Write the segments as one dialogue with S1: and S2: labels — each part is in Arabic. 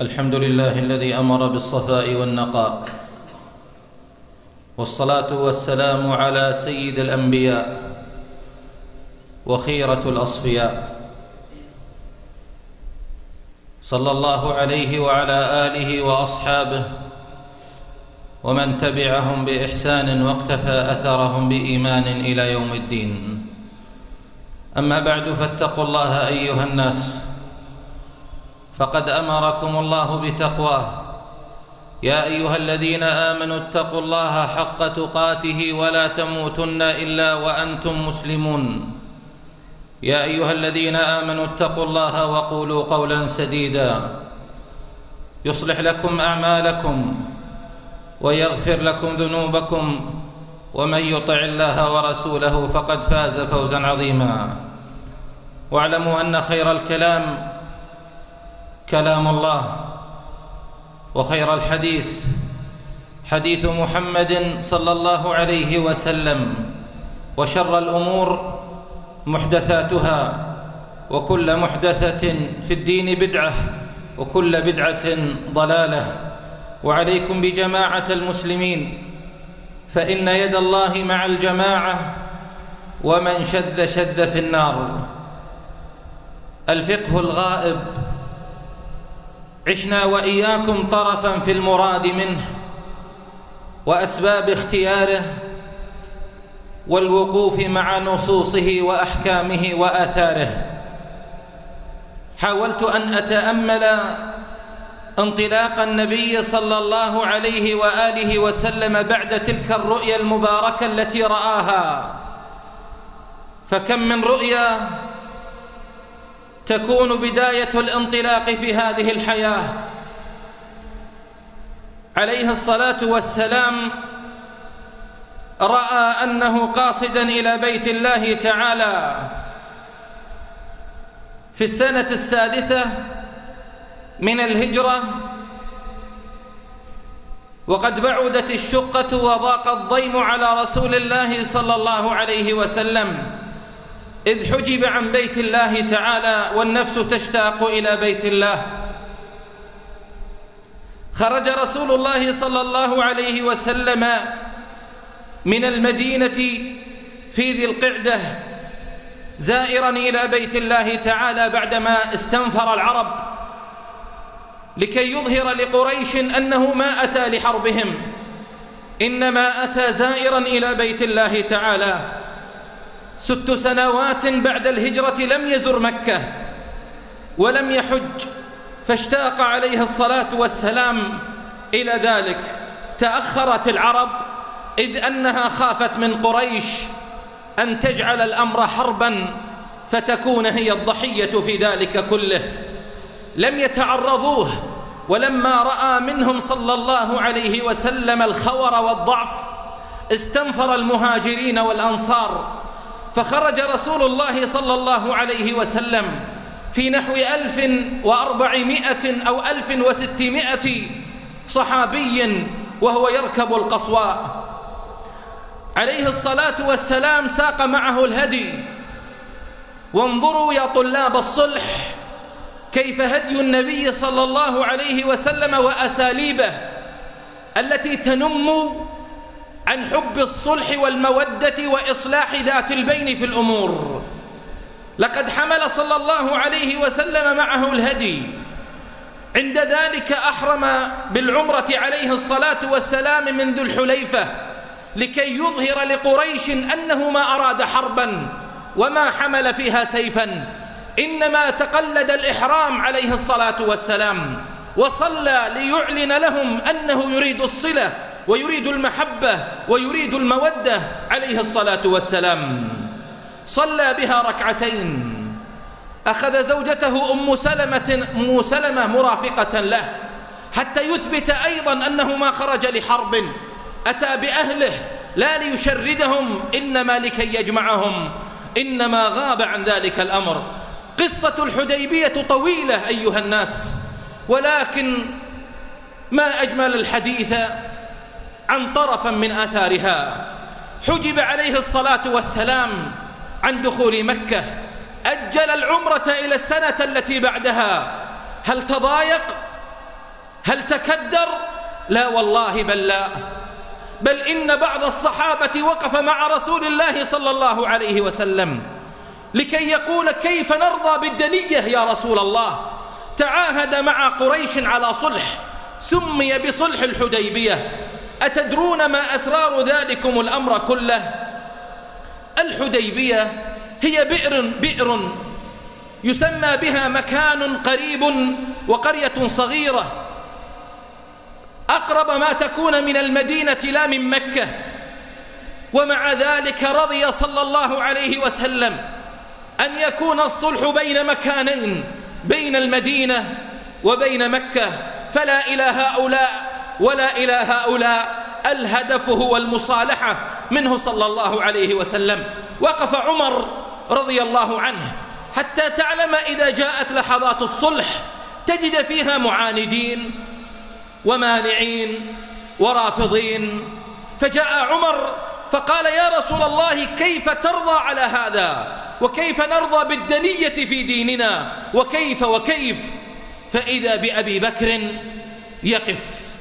S1: الحمد لله الذي أمر بالصفاء والنقاء، والصلاة والسلام على سيد الأنبياء وخيرة الأصفياء، صلى الله عليه وعلى آله وأصحابه ومن تبعهم بإحسان واقتفى أثرهم بإيمان إلى يوم الدين. أما بعد، فاتقوا الله أيها الناس، فقد أمركم الله بتقواه. يا أيها الذين آمنوا اتقوا الله حق تقاته ولا تموتن إلا وأنتم مسلمون. يا أيها الذين آمنوا اتقوا الله وقولوا قولا سديدا يصلح لكم أعمالكم ويغفر لكم ذنوبكم، ومن يطع الله ورسوله فقد فاز فوزا عظيما. واعلموا أن خير الكلام كلام الله، وخير الحديث حديث محمد صلى الله عليه وسلم، وشر الأمور محدثاتها، وكل محدثة في الدين بدعة، وكل بدعة ضلالة. وعليكم بجماعة المسلمين، فإن يد الله مع الجماعة، ومن شذ شذ في النار. الفقه الغائب عشنا وإياكم طرفا في المراد منه، وأسباب اختياره، والوقوف مع نصوصه وأحكامه وآثاره. حاولت أن أتأمل انطلاق النبي صلى الله عليه وآله وسلم بعد تلك الرؤيا المباركة التي رآها، فكم من رؤيا تكون بداية الانطلاق في هذه الحياة. عليه الصلاة والسلام رأى أنه قاصدا إلى بيت الله تعالى في السنة السادسة من الهجرة، وقد بعدت الشقة وضاق الضيم على رسول الله صلى الله عليه وسلم، إذ حجب عن بيت الله تعالى والنفس تشتاق إلى بيت الله. خرج رسول الله صلى الله عليه وسلم من المدينة في ذي القعدة زائرا إلى بيت الله تعالى بعدما استنفر العرب، لكي يظهر لقريش أنه ما أتى لحربهم، إنما أتى زائرا إلى بيت الله تعالى. 6 سنوات بعد الهجرة لم يزر مكة ولم يحج، فاشتاق عليه الصلاة والسلام إلى ذلك. تأخرت العرب إذ أنها خافت من قريش أن تجعل الأمر حربا فتكون هي الضحية في ذلك كله. لم يتعرضوه، ولما رأى منهم صلى الله عليه وسلم الخور والضعف استنفر المهاجرين والأنصار، فخرج رسول الله صلى الله عليه وسلم في نحو 1400 أو 1600 صحابي وهو يركب القصواء. عليه الصلاة والسلام ساق معه الهدي. وانظروا يا طلاب الصلح كيف هدي النبي صلى الله عليه وسلم وأساليبه التي تنم عن حب الصلح والمودة وإصلاح ذات البين في الأمور. لقد حمل صلى الله عليه وسلم معه الهدي. عند ذلك أحرم بالعمرة عليه الصلاة والسلام من ذو الحليفة، لكي يظهر لقريش أنه ما أراد حربا وما حمل فيها سيفا، إنما تقلد الإحرام عليه الصلاة والسلام، وصلى ليعلن لهم أنه يريد الصلة ويريد المحبة ويريد المودة عليه الصلاة والسلام. صلى بها ركعتين، أخذ زوجته أم سلمة مرافقة له حتى يثبت أيضا أنه ما خرج لحرب، أتى بأهله لا ليشردهم إنما لكي يجمعهم، إنما غاب عن ذلك الأمر. قصة الحديبية طويلة أيها الناس، ولكن ما أجمل الحديث عن طرفا من آثارها. حجب عليه الصلاة والسلام عن دخول مكة، أجل العمرة إلى السنة التي بعدها. هل تضايق؟ هل تكدر؟ لا والله، بل لا، بل إن بعض الصحابة وقف مع رسول الله صلى الله عليه وسلم لكي يقول: كيف نرضى بالدنية يا رسول الله؟ تعاهد مع قريش على صلح سمي بصلح الحديبية. أتدرون ما أسرار ذلكم الأمر كله؟ الحديبية هي بئر يسمى بها مكان قريب وقرية صغيرة أقرب ما تكون من المدينة لا من مكة، ومع ذلك رضي صلى الله عليه وسلم أن يكون الصلح بين مكانين، بين المدينة وبين مكة، فلا إلى هؤلاء ولا إلى هؤلاء، الهدف هو المصالحة منه صلى الله عليه وسلم. وقف عمر رضي الله عنه حتى تعلم إذا جاءت لحظات الصلح تجد فيها معاندين ومانعين ورافضين، فجاء عمر فقال: يا رسول الله، كيف ترضى على هذا؟ وكيف نرضى بالدنية في ديننا؟ وكيف فإذا بأبي بكر يقف،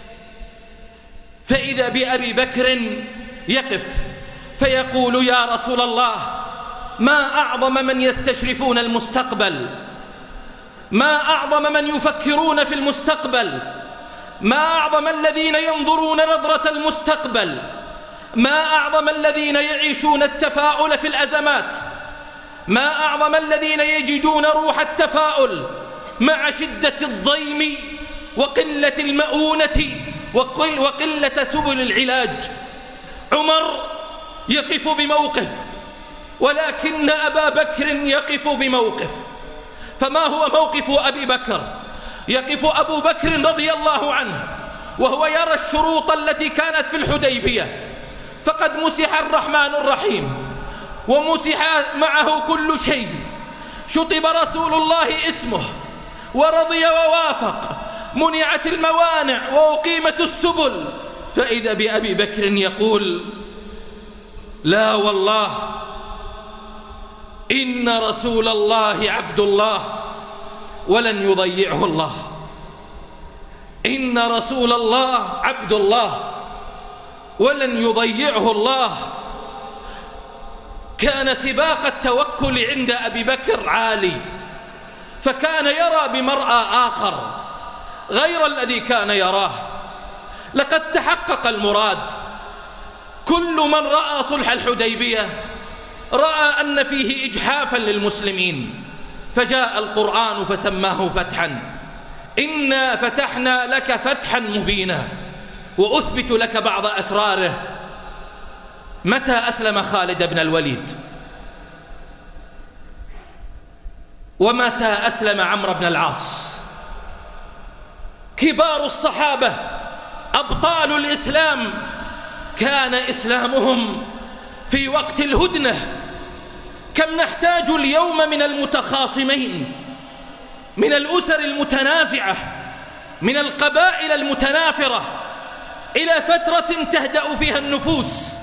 S1: فإذا بأبي بكر يقف فيقول: يا رسول الله، ما أعظم من يستشرفون المستقبل، ما أعظم من يفكرون في المستقبل، ما أعظم الذين ينظرون نظرة المستقبل، ما أعظم الذين يعيشون التفاؤل في الأزمات، ما أعظم الذين يجدون روح التفاؤل مع شدة الضيم وقلة المؤونة وقلة سبل العلاج. عمر يقف بموقف، ولكن أبا بكر يقف بموقف. فما هو موقف أبي بكر؟ يقف أبو بكر رضي الله عنه وهو يرى الشروط التي كانت في الحديبية، فقد مسح الرحمن الرحيم ومسح معه كل شيء، شطب رسول الله اسمه ورضي ووافق، منعت الموانع وأقيمت السبل، فإذا بأبي بكر يقول: لا والله، إن رسول الله عبد الله ولن يضيعه الله، إن رسول الله عبد الله ولن يضيعه الله. كان سباق التوكل عند أبي بكر عالي، فكان يرى بمرأى آخر غير الذي كان يراه. لقد تحقق المراد. كل من رأى صلح الحديبية رأى أن فيه إجحافا للمسلمين، فجاء القرآن فسماه فتحا: إنا فتحنا لك فتحا مبينا. وأثبت لك بعض أسراره. متى أسلم خالد بن الوليد؟ ومتى أسلم عمرو بن العاص؟ كبار الصحابة أبطال الإسلام كان إسلامهم في وقت الهدنة. كم نحتاج اليوم من المتخاصمين، من الأسر المتنازعة، من القبائل المتنافرة، إلى فترة تهدأ فيها النفوس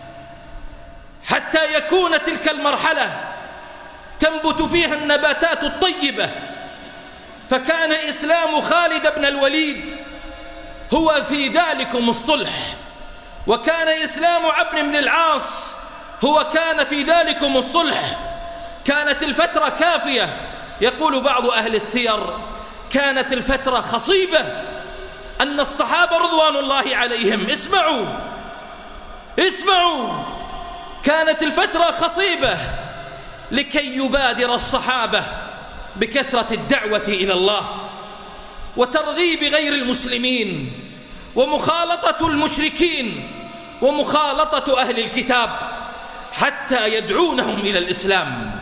S1: حتى يكون تلك المرحلة تنبت فيها النباتات الطيبة. فكان إسلام خالد بن الوليد هو في ذلكم الصلح، وكان إسلام عمرو بن العاص هو كان في ذلكم الصلح. كانت الفترة كافية. يقول بعض أهل السير: كانت الفترة خصيبة، أن الصحابة رضوان الله عليهم اسمعوا كانت الفترة خصيبة لكي يبادر الصحابة بكثرة الدعوة إلى الله وترغيب غير المسلمين ومخالطة المشركين ومخالطة أهل الكتاب حتى يدعونهم إلى الإسلام.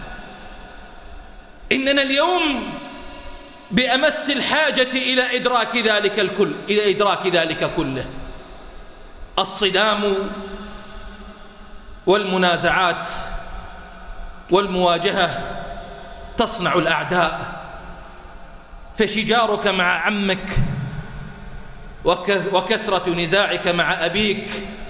S1: إننا اليوم بأمس الحاجة إلى إدراك ذلك كله. الصدام والمنازعات والمواجهة تصنع الأعداء، فشجارك مع عمك وكثرة نزاعك مع أبيك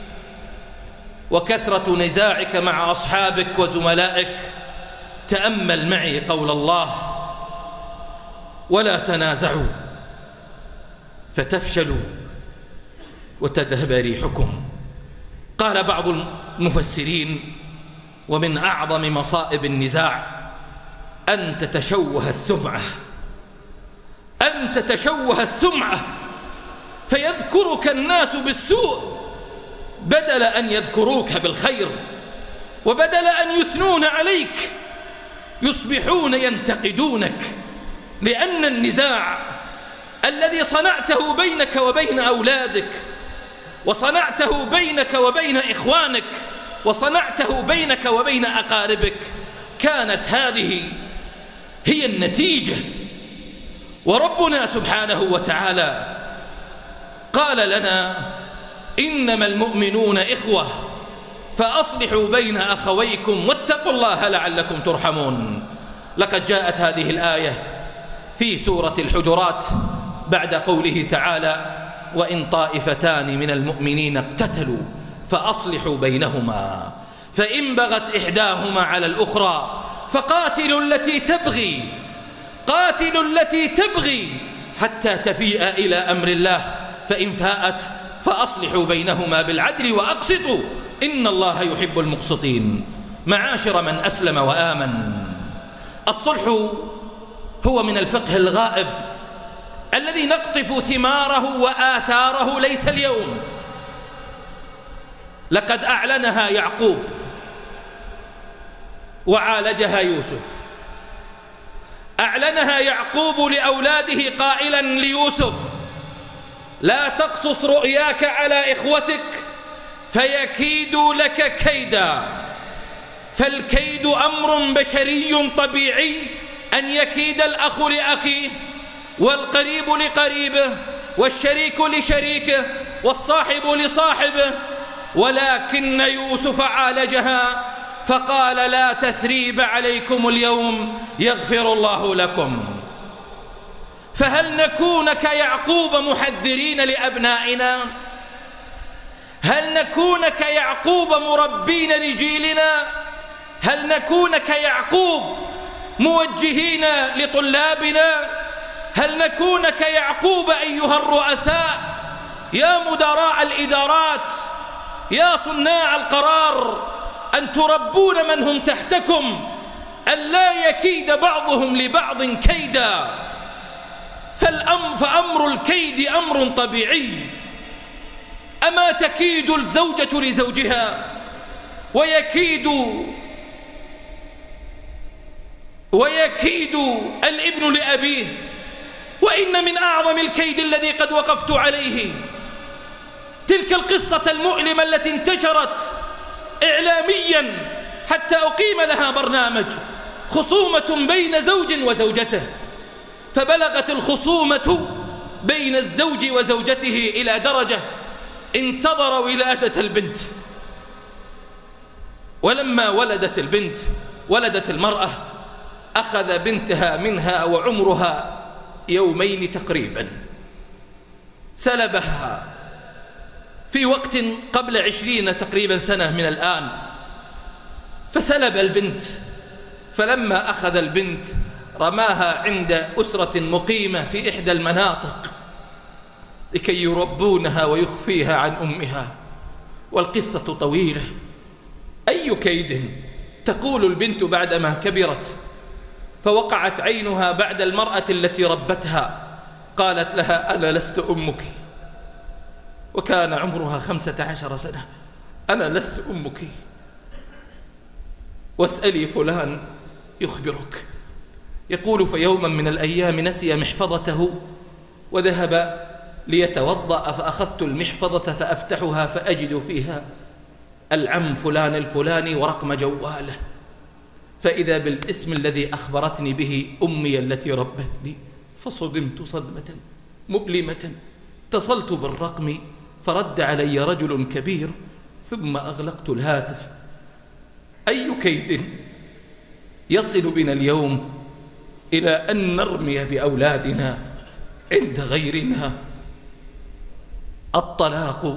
S1: وكثرة نزاعك مع أصحابك وزملائك. تأمل معي قول الله: ولا تنازعوا فتفشلوا وتذهب ريحكم. قال بعض المفسرين: ومن أعظم مصائب النزاع أن تتشوه السمعة، أن تتشوه السمعة فيذكرك الناس بالسوء بدل أن يذكروك بالخير، وبدل أن يثنون عليك يصبحون ينتقدونك، لأن النزاع الذي صنعته بينك وبين أولادك، وصنعته بينك وبين إخوانك، وصنعته بينك وبين أقاربك، كانت هذه هي النتيجة. وربنا سبحانه وتعالى قال لنا: إنما المؤمنون إخوة فأصلحوا بين أخويكم واتقوا الله لعلكم ترحمون. لقد جاءت هذه الآية في سورة الحجرات بعد قوله تعالى: وإن طائفتان من المؤمنين اقتتلوا فأصلحوا بينهما فإن بغت إحداهما على الأخرى فقاتلوا التي تبغي حتى تفيء إلى أمر الله فإن فاءت فأصلحوا بينهما بالعدل وأقسطوا إن الله يحب المقسطين. معاشر من أسلم وآمن، الصلح هو من الفقه الغائب الذي نقطف ثماره وآثاره ليس اليوم. لقد أعلنها يعقوب وعالجها يوسف. أعلنها يعقوب لأولاده قائلا ليوسف: لا تقصص رؤياك على إخوتك فيكيدوا لك كيدا. فالكيد أمر بشري طبيعي، أن يكيد الأخ لأخيه، والقريب لقريبه، والشريك لشريكه، والصاحب لصاحبه. ولكن يوسف عالجها فقال: لا تثريب عليكم اليوم يغفر الله لكم. فهل نكون كيعقوب محذرين لأبنائنا؟ هل نكون كيعقوب مربين لجيلنا؟ هل نكون كيعقوب موجهين لطلابنا؟ هل نكون كيعقوب أيها الرؤساء، يا مدراء الإدارات، يا صناع القرار، أن تربون من هم تحتكم أن لا يكيد بعضهم لبعض كيدا؟ فأمر الكيد أمر طبيعي. أما تكيد الزوجة لزوجها ويكيد الابن لأبيه؟ وإن من أعظم الكيد الذي قد وقفت عليه تلك القصة المؤلمة التي انتشرت إعلاميا حتى أقيم لها برنامج، خصومة بين زوج وزوجته، فبلغت الخصومة بين الزوج وزوجته إلى درجة انتظر ولادة البنت، ولما ولدت المرأة أخذ بنتها منها وعمرها يومين تقريبا، سلبها في وقت قبل 20 تقريبا سنة من الآن، فسلب البنت. فلما أخذ البنت رماها عند أسرة مقيمة في إحدى المناطق لكي يربونها ويخفيها عن أمها. والقصة طويلة. أي كيد؟ تقول البنت بعدما كبرت فوقعت عينها بعد المرأة التي ربتها، قالت لها: أنا لست أمك. وكان عمرها 15 سنة. أنا لست أمك، واسألي فلان يخبرك. يقول: فيوما من الأيام نسي محفظته وذهب ليتوضأ، فأخذت المحفظة فأفتحها فأجد فيها العم فلان الفلاني ورقم جواله، فإذا بالاسم الذي أخبرتني به أمي التي ربتني، فصدمت صدمة مؤلمة. اتصلت بالرقم فرد علي رجل كبير، ثم أغلقت الهاتف. أي كيد يصل بنا اليوم إلى أن نرمي بأولادنا عند غيرنا؟ الطلاق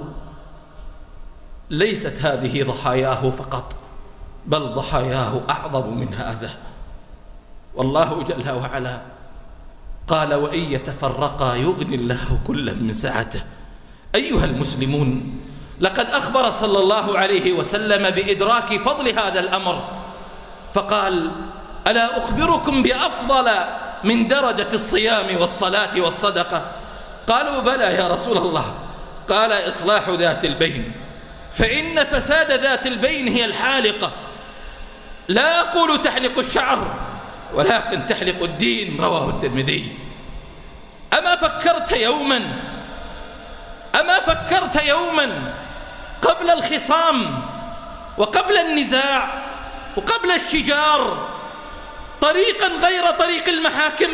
S1: ليست هذه ضحاياه فقط، بل ضحاياه أعظم من هذا. والله جل وعلا قال وإن يتفرقا يغني الله كلا من سعته. أيها المسلمون، لقد أخبر صلى الله عليه وسلم بإدراك فضل هذا الأمر، فقال ألا أخبركم بأفضل من درجة الصيام والصلاة والصدقة؟ قالوا بلى يا رسول الله. قال إصلاح ذات البين، فإن فساد ذات البين هي الحالقة. لا أقول تحلق الشعر ولكن تحلق الدين. رواه الترمذي. أما فكرت يوما قبل الخصام وقبل النزاع وقبل الشجار طريقا غير طريق المحاكم؟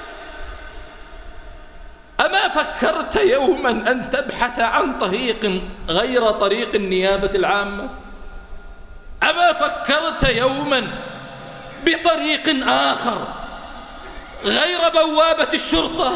S1: أما فكرت يوما أن تبحث عن طريق غير طريق النيابة العامة؟ أما فكرت يوما بطريق آخر غير بوابة الشرطة؟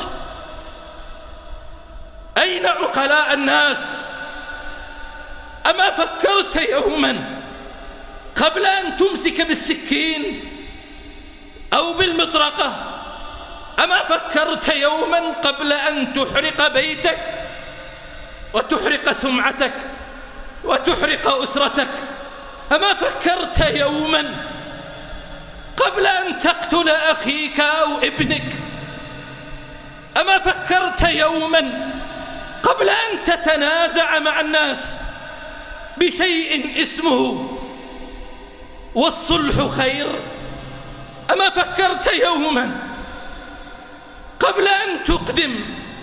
S1: أين عقلاء الناس؟ أما فكرت يوما قبل أن تمسك بالسكين أو بالمطرقة؟ أما فكرت يوما قبل أن تحرق بيتك وتحرق سمعتك وتحرق أسرتك؟ أما فكرت يوما قبل أن تقتل أخيك أو ابنك؟ أما فكرت يوما قبل أن تتنازع مع الناس بشيء اسمه والصلح خير؟ أما فكرت يوما قبل أن تقدم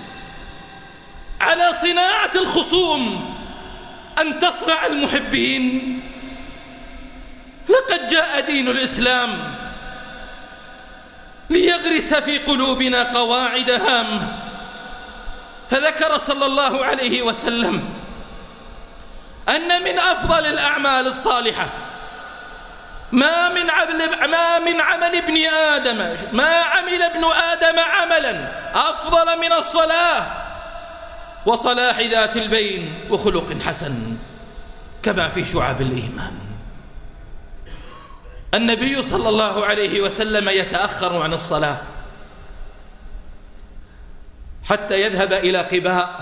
S1: على صناعة الخصوم أن تصنع المحبين؟ لقد جاء دين الإسلام ليغرس في قلوبنا قواعد هامة، فذكر صلى الله عليه وسلم أن من أفضل الأعمال الصالحة ما عمل ابن آدم عملا أفضل من الصلاة وصلاح ذات البين وخلق حسن، كما في شعب الإيمان. النبي صلى الله عليه وسلم يتأخر عن الصلاة حتى يذهب إلى قباء،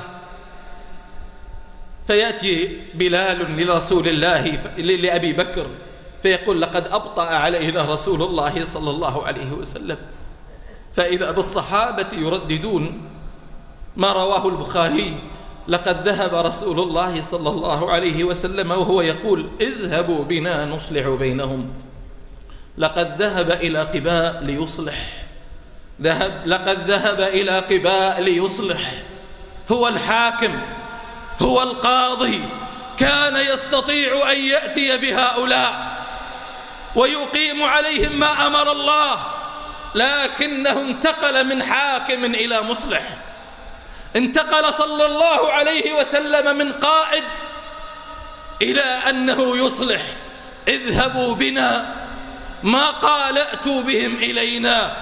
S1: فيأتي بلال لرسول الله لأبي بكر فيقول لقد أبطأ علينا رسول الله صلى الله عليه وسلم، فإذا بالصحابة يرددون ما رواه البخاري لقد ذهب رسول الله صلى الله عليه وسلم وهو يقول اذهبوا بنا نصلح بينهم. لقد ذهب إلى قباء ليصلح، لقد ذهب إلى قباء ليصلح. هو الحاكم، هو القاضي، كان يستطيع أن يأتي بهؤلاء ويقيم عليهم ما أمر الله، لكنه انتقل من حاكم إلى مصلح. انتقل صلى الله عليه وسلم من قائد إلى أنه يصلح. اذهبوا بنا، ما قال ائتوا بهم إلينا.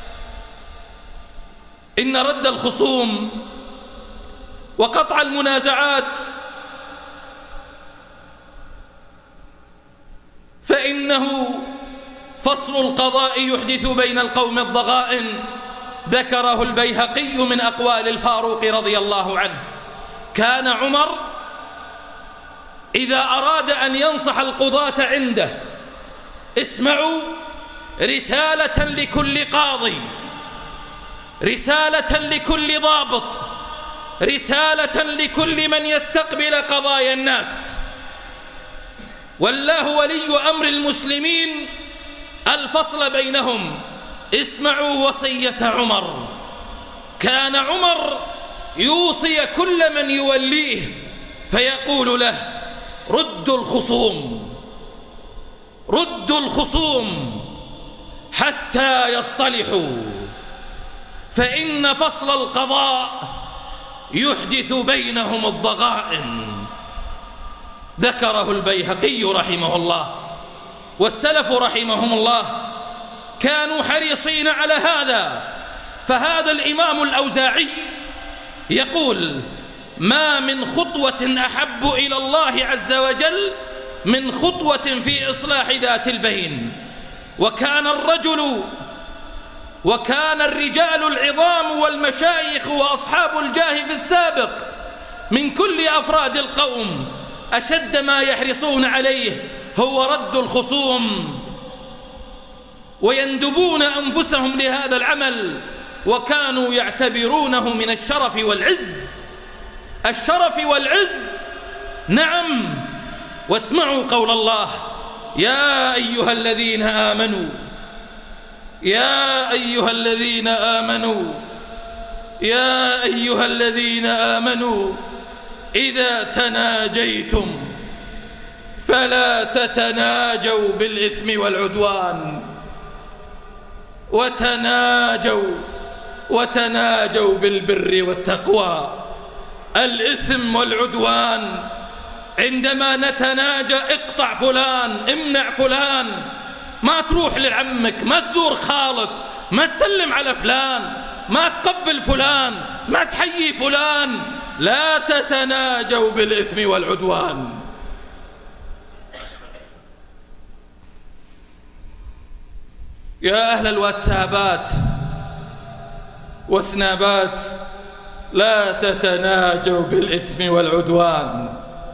S1: إن رد الخصوم وقطع المنازعات فإنه فصل القضاء يحدث بين القوم الضغائن. ذكره البيهقي من أقوال الفاروق رضي الله عنه: كان عمر إذا أراد أن ينصح القضاة عنده، اسمعوا، رسالة لكل قاضي، رسالة لكل ضابط، رسالة لكل من يستقبل قضايا الناس، والله ولي أمر المسلمين الفصل بينهم. اسمعوا وصية عمر. كان عمر يوصي كل من يوليه فيقول له: ردوا الخصوم، ردوا الخصوم حتى يصطلحوا، فإن فصل القضاء يحدث بينهم الضغائن. ذكره البيهقي رحمه الله. والسلف رحمهم الله كانوا حريصين على هذا. فهذا الإمام الأوزاعي يقول: ما من خطوة أحب إلى الله عز وجل من خطوة في إصلاح ذات البين. وكان الرجل وكان الرجال العظام والمشايخ وأصحاب الجاه في السابق من كل أفراد القوم أشد ما يحرصون عليه هو رد الخصوم، ويندبون أنفسهم لهذا العمل، وكانوا يعتبرونه من الشرف والعز. الشرف والعز، نعم. واسمعوا قول الله: يا أيها الذين آمنوا، يا أيها الذين آمنوا، يا أيها الذين آمنوا إذا تناجيتم فلا تتناجوا بالإثم والعدوان، وتناجوا بالبر والتقوى. الإثم والعدوان عندما نتناجى: اقطع فلان، امنع فلان، ما تروح لعمك، ما تزور خالك، ما تسلم على فلان، ما تقبل فلان، ما تحيي فلان. لا تتناجوا بالإثم والعدوان. يا أهل الواتسابات وسنابات، لا تتناجوا بالإثم والعدوان،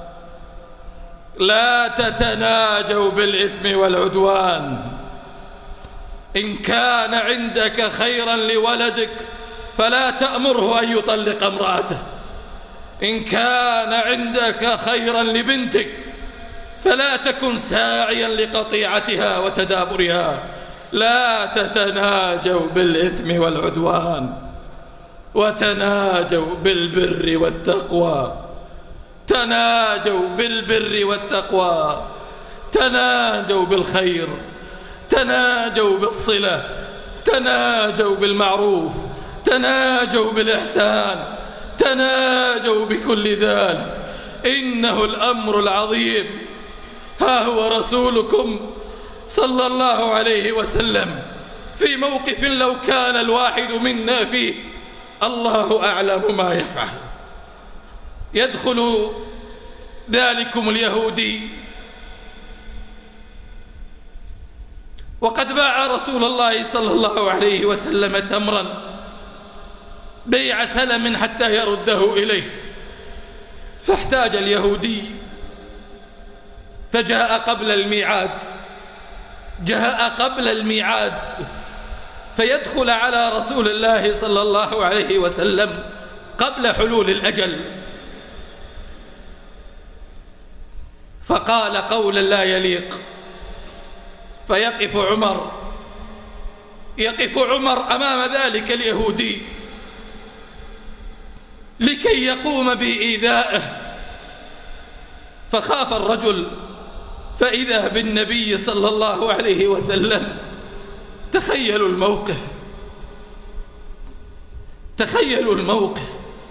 S1: لا تتناجوا بالإثم والعدوان. إن كان عندك خيرا لولدك فلا تأمره أن يطلق امرأته، إن كان عندك خيرا لبنتك فلا تكن ساعيا لقطيعتها وتدابرها. لا تتناجوا بالإثم والعدوان، وتناجوا بالبر والتقوى. تناجوا بالبر والتقوى، تناجوا بالخير، تناجوا بالصلة، تناجوا بالمعروف، تناجوا بالإحسان، تناجوا بكل ذلك. إنه الأمر العظيم. ها هو رسولكم صلى الله عليه وسلم في موقف لو كان الواحد منا فيه الله أعلم ما يفعل. يدخل ذلكم اليهودي وقد باع رسول الله صلى الله عليه وسلم تمرا بيع سلم حتى يرده إليه، فاحتاج اليهودي فجاء قبل الميعاد، جاء قبل الميعاد، فيدخل على رسول الله صلى الله عليه وسلم قبل حلول الأجل، فقال قولا لا يليق، فيقف عمر أمام ذلك اليهودي لكي يقوم بإيذائه، فخاف الرجل فإذا بالنبي صلى الله عليه وسلم. تخيلوا الموقف، تخيلوا الموقف.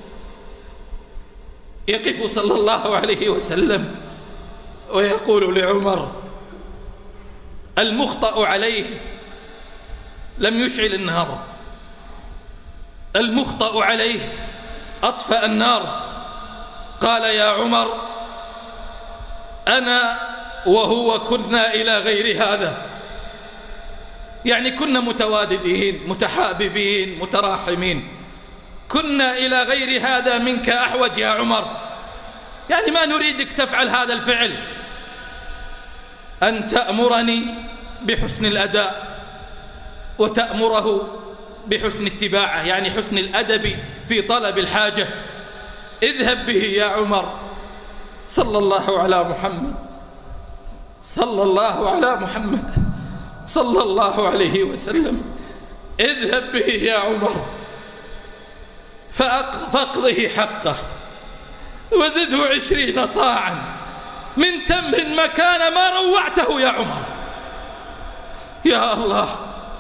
S1: يقف صلى الله عليه وسلم ويقول لعمر: المخطأ عليه لم يشعل النار، المخطأ عليه أطفأ النار. قال: يا عمر، أنا وهو كنا إلى غير هذا، يعني كنا متواددين متحاببين متراحمين، كنا إلى غير هذا منك أحوج يا عمر، يعني ما نريدك تفعل هذا الفعل، أن تأمرني بحسن الأداء وتأمره بحسن اتباعه، يعني حسن الأدب في طلب الحاجة. اذهب به يا عمر. صلى الله على محمد، صلى الله على محمد، صلى الله عليه وسلم. اذهب به يا عمر فاقضه حقه، وزده 20 صاعا من تمر مكان ما روعته يا عمر. يا الله،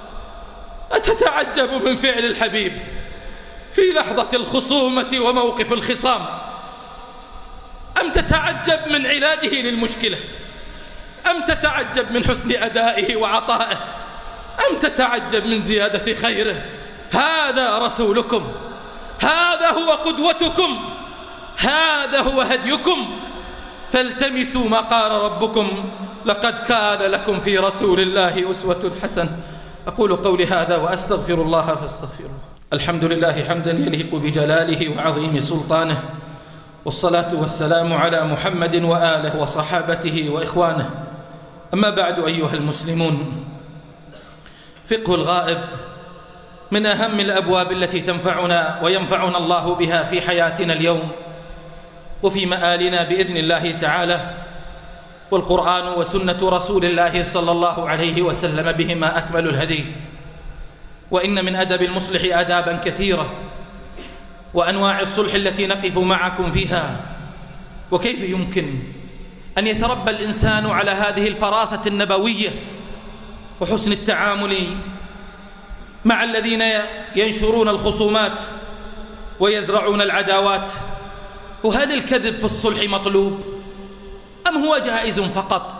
S1: أتتعجب من فعل الحبيب في لحظة الخصومة وموقف الخصام، أم تتعجب من علاجه للمشكلة، أم تتعجب من حسن أدائه وعطائه، أم تتعجب من زيادة خيره؟ هذا رسولكم، هذا هو قدوتكم، هذا هو هديكم. فالتمسوا ما قال ربكم: لقد كان لكم في رسول الله أسوة حسنة أقول قولي هذا وأستغفر الله فاستغفروه. الحمد لله حمدا يليق بجلاله وعظيم سلطانه، والصلاة والسلام على محمد وآله وصحابته وإخوانه. أما بعد أيها المسلمون، فقه الغائب من أهم الأبواب التي تنفعنا وينفعنا الله بها في حياتنا اليوم وفي مآلنا بإذن الله تعالى، والقرآن وسنة رسول الله صلى الله عليه وسلم بهما أكمل الهدي. وإن من أدب المصلح آدابا كثيرة وأنواع الصلح التي نقف معكم فيها، وكيف يمكن أن يتربى الإنسان على هذه الفراسة النبوية وحسن التعامل مع الذين ينشرون الخصومات ويزرعون العداوات. وهل الكذب في الصلح مطلوب أم هو جائز فقط؟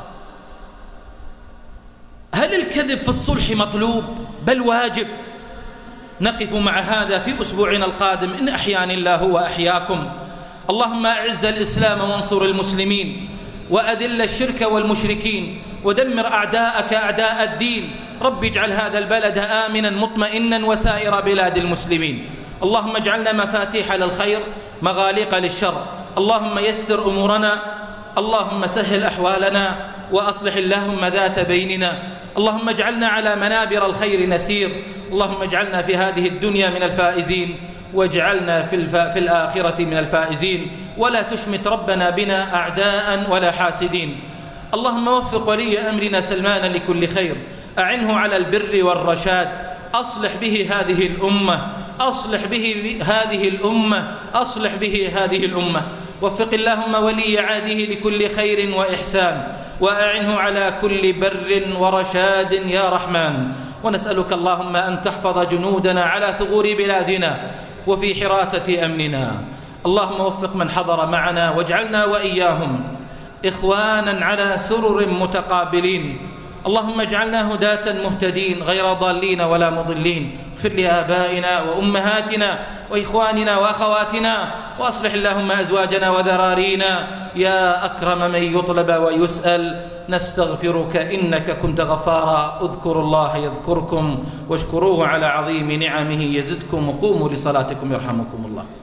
S1: هل الكذب في الصلح مطلوب بل واجب؟ نقف مع هذا في أسبوعنا القادم إن أحياني الله وأحياكم. اللهم أعز الإسلام وانصر المسلمين، وأذل الشرك والمشركين، ودمر أعداءك أعداء الدين. رب اجعل هذا البلد آمنا مطمئنا وسائر بلاد المسلمين. اللهم اجعلنا مفاتيح للخير مغاليق للشر. اللهم يسر أمورنا، اللهم سهل أحوالنا، وأصلح اللهم ذات بيننا. اللهم اجعلنا على منابر الخير نسير. اللهم اجعلنا في هذه الدنيا من الفائزين، واجعلنا في الآخرة من الفائزين، ولا تشمت ربنا بنا أعداء ولا حاسدين. اللهم وفق ولي أمرنا سلمان لكل خير، أعنه على البر والرشاد، أصلح به هذه الأمة، أصلح به هذه الأمة، أصلح به هذه الأمة. وفق اللهم ولي عهده لكل خير وإحسان، وأعنه على كل بر ورشاد يا رحمن. ونسألك اللهم أن تحفظ جنودنا على ثغور بلادنا وفي حراسة أمننا. اللهم وفق من حضر معنا، واجعلنا وإياهم إخوانا على سرر متقابلين. اللهم اجعلنا هداة مهتدين غير ضالين ولا مضلين. اغفر لآبائنا وأمهاتنا وإخواننا وأخواتنا، وأصلح اللهم أزواجنا وذرارينا يا أكرم من يطلب ويسأل. نستغفرك إنك كنت غفارا. اذكروا الله يذكركم، واشكروه على عظيم نعمه يزدكم، وقوموا لصلاتكم يرحمكم الله.